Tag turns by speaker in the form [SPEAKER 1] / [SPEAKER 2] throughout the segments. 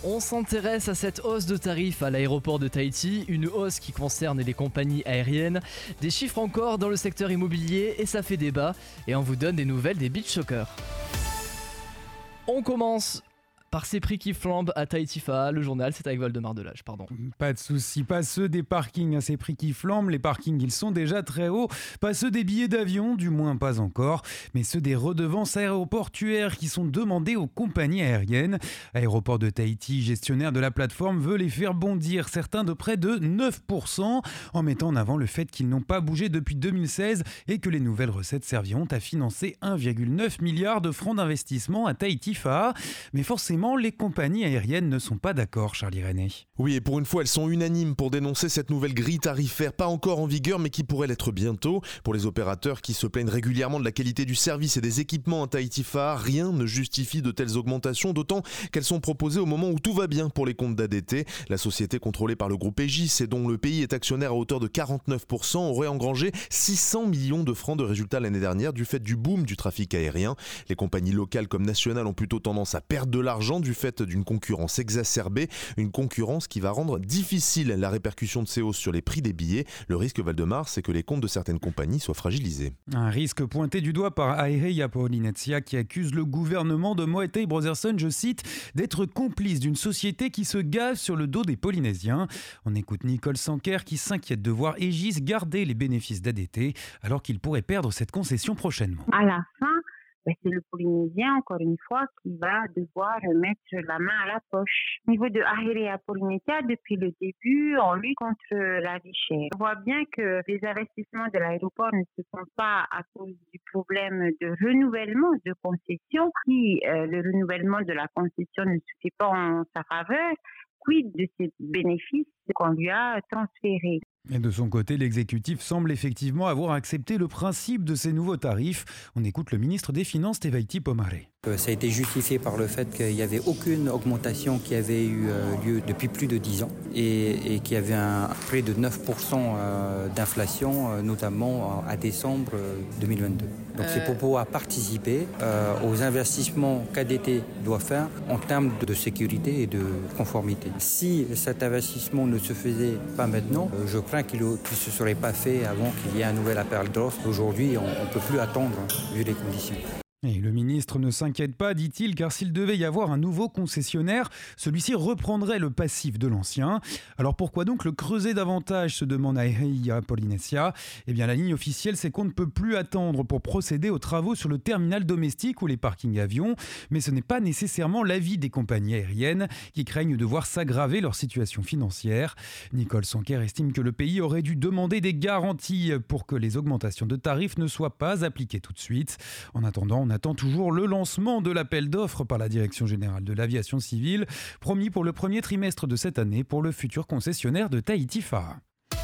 [SPEAKER 1] On s'intéresse à cette hausse de tarifs à l'aéroport de Tahiti, une hausse qui concerne les compagnies aériennes, des chiffres encore dans le secteur immobilier et ça fait débat et on vous donne des nouvelles des beach shockers. On commence par ces prix qui flambent à Tahiti Fa'a, le journal, c'est avec Valdemar Delage, pardon.
[SPEAKER 2] Pas de soucis, pas ceux des parkings à ces prix qui flambent, les parkings ils sont déjà très hauts, pas ceux des billets d'avion, du moins pas encore, mais ceux des redevances aéroportuaires qui sont demandées aux compagnies aériennes. Aéroport de Tahiti, gestionnaire de la plateforme, veut les faire bondir, certains de près de 9%, en mettant en avant le fait qu'ils n'ont pas bougé depuis 2016 et que les nouvelles recettes serviront à financer 1,9 milliard de francs d'investissement à Tahiti Fa'a. Mais forcément, les compagnies aériennes ne sont pas d'accord, Charlie René.
[SPEAKER 3] Oui, et pour une fois, elles sont unanimes pour dénoncer cette nouvelle grille tarifaire, pas encore en vigueur, mais qui pourrait l'être bientôt. Pour les opérateurs qui se plaignent régulièrement de la qualité du service et des équipements à Tahiti Fa'a, rien ne justifie de telles augmentations, d'autant qu'elles sont proposées au moment où tout va bien pour les comptes d'ADT. La société contrôlée par le groupe Aegis et dont le pays est actionnaire à hauteur de 49% aurait engrangé 600 millions de francs de résultats l'année dernière du fait du boom du trafic aérien. Les compagnies locales comme nationales ont plutôt tendance à perdre de l'argent du fait d'une concurrence exacerbée, une concurrence qui va rendre difficile la répercussion de ces hausses sur les prix des billets. Le risque, Valdemar, c'est que les comptes de certaines compagnies soient fragilisés.
[SPEAKER 2] Un risque pointé du doigt par Aireia Polinezia qui accuse le gouvernement de Moetei Brotherson, je cite, d'être complice d'une société qui se gave sur le dos des Polynésiens. On écoute Nicole Sanker qui s'inquiète de voir Aegis garder les bénéfices d'ADT alors qu'il pourrait perdre cette concession prochainement.
[SPEAKER 4] À la fin, c'est le Polynésien, encore une fois, qui va devoir mettre la main à la poche. Au niveau de Aireia Polynesia, depuis le début, on lutte contre la vie chère. On voit bien que les investissements de l'aéroport ne se font pas à cause du problème de renouvellement de concession. Si le renouvellement de la concession ne suffit pas en sa faveur, quid de ces bénéfices qu'on lui a transférés?
[SPEAKER 2] Et de son côté, l'exécutif semble effectivement avoir accepté le principe de ces nouveaux tarifs. On écoute le ministre des Finances, Tevaiti Pomare.
[SPEAKER 5] Ça a été justifié par le fait qu'il n'y avait aucune augmentation qui avait eu lieu depuis plus de 10 ans et qu'il y avait près de 9% d'inflation, notamment à décembre 2022. Donc c'est pour pouvoir participer aux investissements qu'ADT doit faire en termes de sécurité et de conformité. Si cet investissement ne se faisait pas maintenant, je crains qu'il ne se serait pas fait avant qu'il y ait un nouvel appel d'offres. Aujourd'hui, on ne peut plus attendre vu les conditions.
[SPEAKER 2] Et le ministre ne s'inquiète pas, dit-il, car s'il devait y avoir un nouveau concessionnaire, celui-ci reprendrait le passif de l'ancien. Alors pourquoi donc le creuser davantage, se demande Aireia Polynesia. Eh bien la ligne officielle, c'est qu'on ne peut plus attendre pour procéder aux travaux sur le terminal domestique ou les parkings avions. Mais ce n'est pas nécessairement l'avis des compagnies aériennes qui craignent de voir s'aggraver leur situation financière. Nicole Sanker estime que le pays aurait dû demander des garanties pour que les augmentations de tarifs ne soient pas appliquées tout de suite. En attendant, on attend toujours le lancement de l'appel d'offres par la Direction générale de l'aviation civile, promis pour le premier trimestre de cette année pour le futur concessionnaire de Tahiti Fa'a.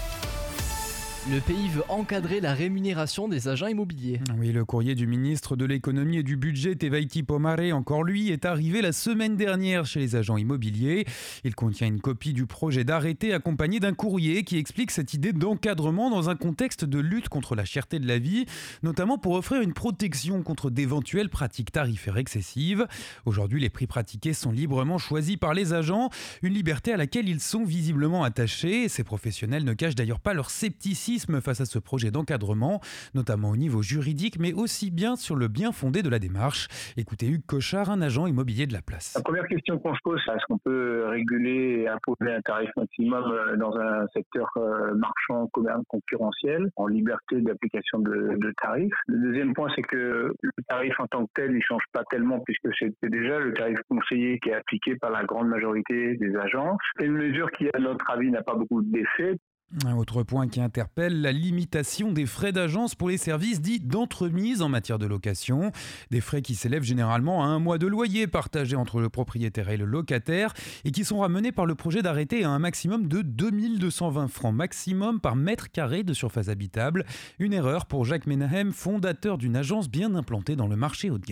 [SPEAKER 1] Le pays veut encadrer la rémunération des agents immobiliers.
[SPEAKER 2] Oui, le courrier du ministre de l'économie et du budget, Tevaiti Pomare, encore lui, est arrivé la semaine dernière chez les agents immobiliers. Il contient une copie du projet d'arrêté accompagné d'un courrier qui explique cette idée d'encadrement dans un contexte de lutte contre la cherté de la vie, notamment pour offrir une protection contre d'éventuelles pratiques tarifaires excessives. Aujourd'hui, les prix pratiqués sont librement choisis par les agents, une liberté à laquelle ils sont visiblement attachés. Ces professionnels ne cachent d'ailleurs pas leur scepticisme face à ce projet d'encadrement, notamment au niveau juridique, mais aussi bien sur le bien fondé de la démarche. Écoutez Hugues Cochard, un agent immobilier de la place.
[SPEAKER 6] La première question qu'on se pose, c'est est-ce qu'on peut réguler et imposer un tarif maximum dans un secteur marchand concurrentiel, en liberté d'application de tarifs. Le deuxième point, c'est que le tarif en tant que tel, il ne change pas tellement puisque c'était déjà le tarif conseillé qui est appliqué par la grande majorité des agences. C'est une mesure qui, à notre avis, n'a pas beaucoup d'effet.
[SPEAKER 2] Un autre point qui interpelle, la limitation des frais d'agence pour les services dits d'entremise en matière de location. Des frais qui s'élèvent généralement à 1 mois de loyer partagé entre le propriétaire et le locataire et qui sont ramenés par le projet d'arrêté à un maximum de 2220 francs maximum par mètre carré de surface habitable. Une erreur pour Jacques Menahem, fondateur d'une agence bien implantée dans le marché haut de gamme.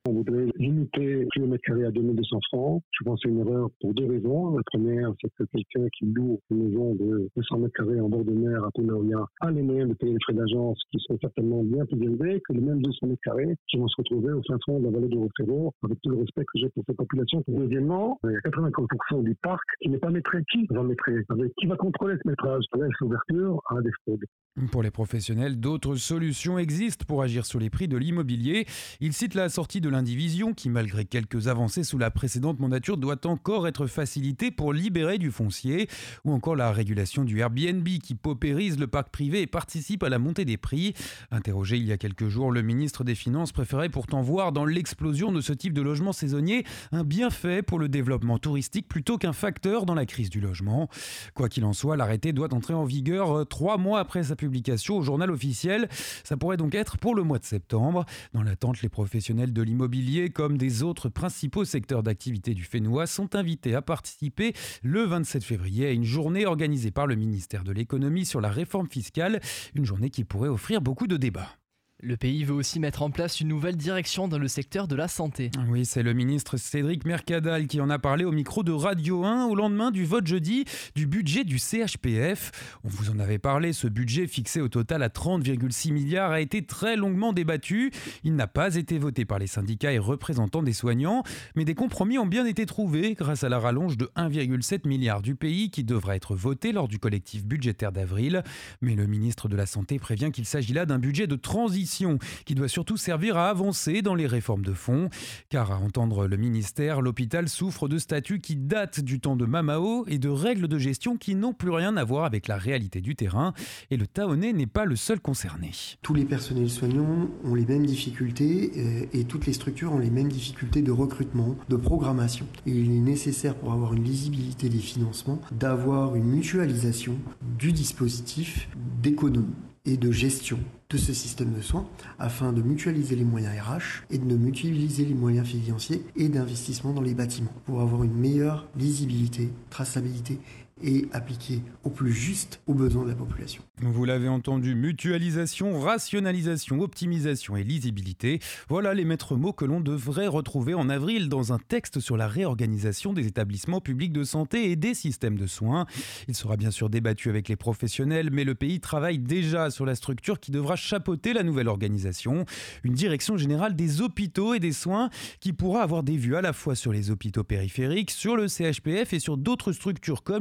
[SPEAKER 7] On voudrait limiter le prix au mètre carré à 2200 francs. Je pense que c'est une erreur pour deux raisons. La première, c'est que quelqu'un qui loue une maison de 200 mètres carrés en bord de mer à Punaoya a les moyens de payer les frais d'agence qui sont certainement bien plus élevés que les mêmes 200 mètres carrés qui vont se retrouver au fin fond de la vallée de Rofero, avec tout le respect que j'ai pour cette population. Deuxièmement, il y a 95% du parc qui n'est pas métré. Qui va métrer? Qui va contrôler ce métrage? Ça laisse l'ouverture à des fraudes.
[SPEAKER 2] Pour les professionnels, d'autres solutions existent pour agir sur les prix de l'immobilier. Ils citent la sortie de l'indivision qui, malgré quelques avancées sous la précédente mandature, doit encore être facilitée pour libérer du foncier. Ou encore la régulation du Airbnb qui paupérise le parc privé et participe à la montée des prix. Interrogé il y a quelques jours, le ministre des Finances préférait pourtant voir dans l'explosion de ce type de logement saisonnier un bienfait pour le développement touristique plutôt qu'un facteur dans la crise du logement. Quoi qu'il en soit, l'arrêté doit entrer en vigueur 3 mois après sa publication au journal officiel. Ça pourrait donc être pour le mois de septembre. Dans l'attente, les professionnels de l'immobilier, comme des autres principaux secteurs d'activité du Fénois, sont invités à participer le 27 février à une journée organisée par le ministère de l'économie sur la réforme fiscale. Une journée qui pourrait offrir beaucoup de débats.
[SPEAKER 1] Le pays veut aussi mettre en place une nouvelle direction dans le secteur de la santé.
[SPEAKER 2] Oui, c'est le ministre Cédric Mercadal qui en a parlé au micro de Radio 1 au lendemain du vote jeudi du budget du CHPF. On vous en avait parlé, ce budget fixé au total à 30,6 milliards a été très longuement débattu. Il n'a pas été voté par les syndicats et représentants des soignants, mais des compromis ont bien été trouvés grâce à la rallonge de 1,7 milliard du pays qui devra être voté lors du collectif budgétaire d'avril. Mais le ministre de la Santé prévient qu'il s'agit là d'un budget de transition qui doit surtout servir à avancer dans les réformes de fond. Car à entendre le ministère, l'hôpital souffre de statuts qui datent du temps de Mamao et de règles de gestion qui n'ont plus rien à voir avec la réalité du terrain. Et le Taonais n'est pas le seul concerné.
[SPEAKER 8] Tous les personnels soignants ont les mêmes difficultés et toutes les structures ont les mêmes difficultés de recrutement, de programmation. Et il est nécessaire pour avoir une lisibilité des financements d'avoir une mutualisation du dispositif d'économie et de gestion de ce système de soins afin de mutualiser les moyens RH et de mutualiser les moyens financiers et d'investissement dans les bâtiments pour avoir une meilleure lisibilité, traçabilité et appliquer au plus juste aux besoins de la population.
[SPEAKER 2] Vous l'avez entendu, mutualisation, rationalisation, optimisation et lisibilité. Voilà les maîtres mots que l'on devrait retrouver en avril dans un texte sur la réorganisation des établissements publics de santé et des systèmes de soins. Il sera bien sûr débattu avec les professionnels, mais le pays travaille déjà sur la structure qui devra chapeauter la nouvelle organisation. Une direction générale des hôpitaux et des soins qui pourra avoir des vues à la fois sur les hôpitaux périphériques, sur le CHPF et sur d'autres structures comme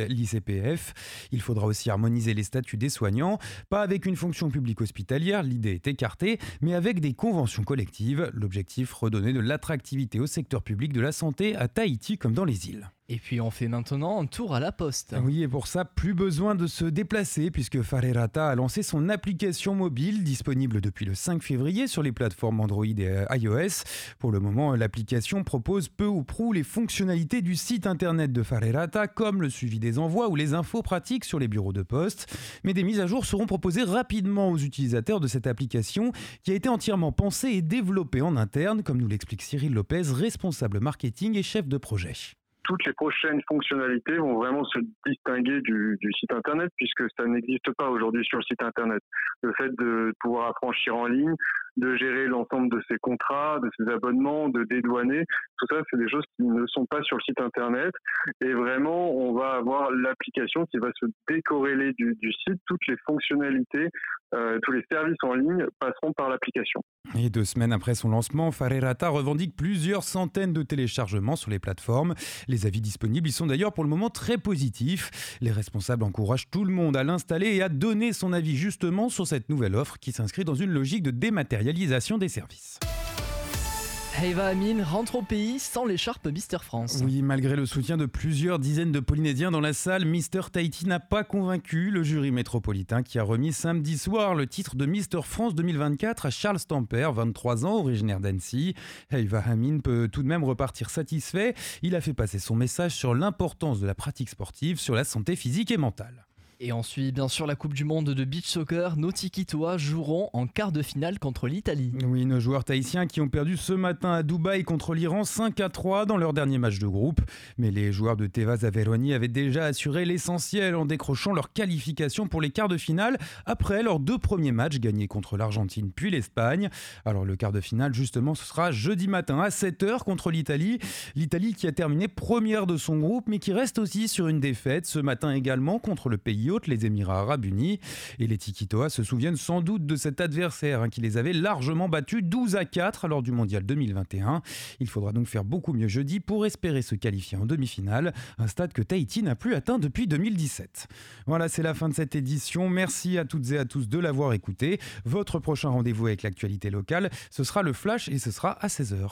[SPEAKER 2] l'ICPF. Il faudra aussi harmoniser les statuts des soignants, pas avec une fonction publique hospitalière, l'idée est écartée, mais avec des conventions collectives. L'objectif, redonner de l'attractivité au secteur public de la santé à Tahiti comme dans les îles.
[SPEAKER 1] Et puis on fait maintenant un tour à la poste.
[SPEAKER 2] Oui, et pour ça, plus besoin de se déplacer puisque Farerata a lancé son application mobile disponible depuis le 5 février sur les plateformes Android et iOS. Pour le moment, l'application propose peu ou prou les fonctionnalités du site internet de Farerata comme le suivi des envois ou les infos pratiques sur les bureaux de poste. Mais des mises à jour seront proposées rapidement aux utilisateurs de cette application qui a été entièrement pensée et développée en interne, comme nous l'explique Cyril Lopez, responsable marketing et chef de projet.
[SPEAKER 9] Toutes les prochaines fonctionnalités vont vraiment se distinguer du site internet puisque ça n'existe pas aujourd'hui sur le site internet. Le fait de pouvoir affranchir en ligne, de gérer l'ensemble de ses contrats, de ses abonnements, de dédouaner, tout ça c'est des choses qui ne sont pas sur le site internet et vraiment on va avoir l'application qui va se décorréler du site. Toutes les fonctionnalités, tous les services en ligne passeront par l'application.
[SPEAKER 2] Et 2 semaines après son lancement, Farerata revendique plusieurs centaines de téléchargements sur les plateformes. Les avis disponibles, ils sont d'ailleurs pour le moment très positifs. Les responsables encouragent tout le monde à l'installer et à donner son avis justement sur cette nouvelle offre qui s'inscrit dans une logique de dématérialisation des services.
[SPEAKER 1] Heiva Amin rentre au pays sans l'écharpe Mister France.
[SPEAKER 2] Oui, malgré le soutien de plusieurs dizaines de Polynésiens dans la salle, Mister Tahiti n'a pas convaincu le jury métropolitain qui a remis samedi soir le titre de Mister France 2024 à Charles Stamper, 23 ans, originaire d'Annecy. Heiva Amin peut tout de même repartir satisfait. Il a fait passer son message sur l'importance de la pratique sportive sur la santé physique et mentale.
[SPEAKER 1] Et on suit bien sûr la Coupe du Monde de beach soccer. Nos Tikitois joueront en quart de finale contre l'Italie.
[SPEAKER 2] Oui, nos joueurs tahitiens qui ont perdu ce matin à Dubaï contre l'Iran 5-3 dans leur dernier match de groupe. Mais les joueurs de Tevaz Averoni avaient déjà assuré l'essentiel en décrochant leur qualification pour les quarts de finale après leurs 2 premiers matchs gagnés contre l'Argentine puis l'Espagne. Alors le quart de finale justement ce sera jeudi matin à 7h contre l'Italie. L'Italie qui a terminé première de son groupe mais qui reste aussi sur une défaite ce matin également contre le pays hôte, les Émirats Arabes Unis. Et les Tikitoas se souviennent sans doute de cet adversaire qui les avait largement battus 12-4 lors du Mondial 2021. Il faudra donc faire beaucoup mieux jeudi pour espérer se qualifier en demi-finale, un stade que Tahiti n'a plus atteint depuis 2017. Voilà, c'est la fin de cette édition. Merci à toutes et à tous de l'avoir écouté. Votre prochain rendez-vous avec l'actualité locale, ce sera le Flash et ce sera à 16h.